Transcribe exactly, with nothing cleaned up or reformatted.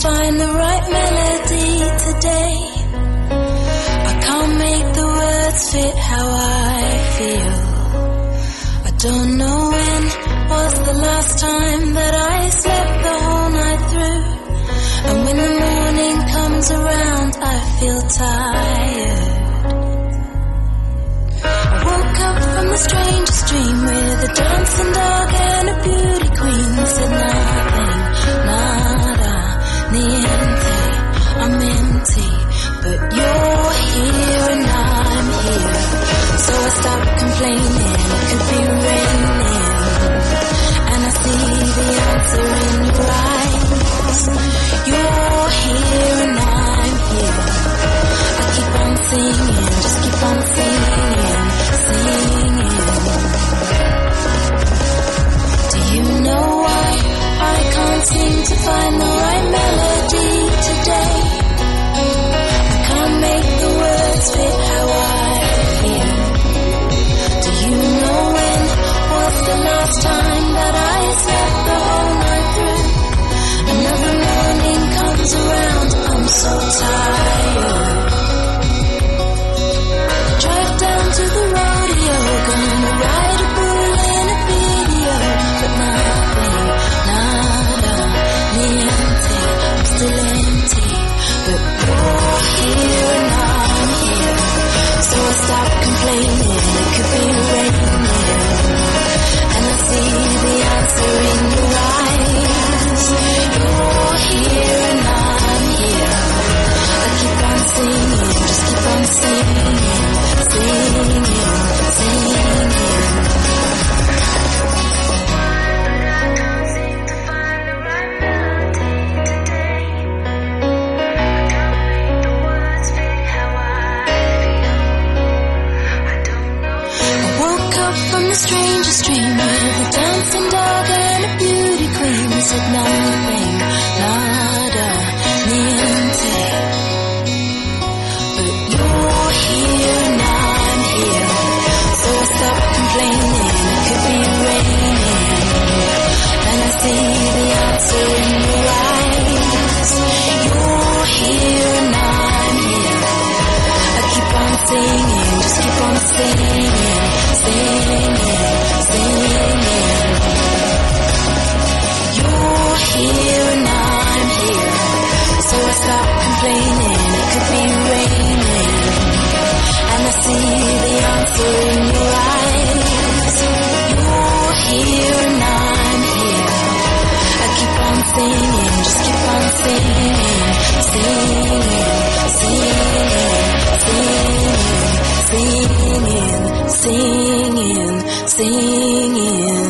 find the right melody today. I can't make the words fit how I feel. I don't know when was the last time that I slept the whole night through. And when the morning comes around, I feel tired. I woke up from the strangest dream with a dancing dog and a beauty queen. They said nothing, nada, niente, I'm empty, but you're here and I'm here. So I stopped complaining, it could be raining, and I see the answer in your eyes. You're here and I'm here. I keep on singing, just keep on singing, singing. Do you know why I can't seem to find the right melody today? I can't make the words fit how I feel. Do you know when was the last time that I slept the whole night through? Another morning comes around, I'm so tired. Drive down to the rodeo, gonna ride a bull in a video, but nothing, nada, niente, I'm still empty, but you're here and I'm here. So I stop complaining, it could be raining, and I see the answer in your eyes. You're here and I'm here. I keep on singing, just keep on singing, singing, singing. I woke up from the strangest dream with a dancing dog and a beauty queen. They said nothing, nada, niente, but you're here and I'm here. So I stopped complaining, it could be raining, and I see the answer in your eyes. You're here and I'm here. I keep on singing, just keep on singing, singing, singing. You're here and I'm here. So I stop complaining, it could be raining, and I see the answer in your eyes. You're here and I'm here. I keep on singing, just keep on singing, singing, singing, singing, singing, singing.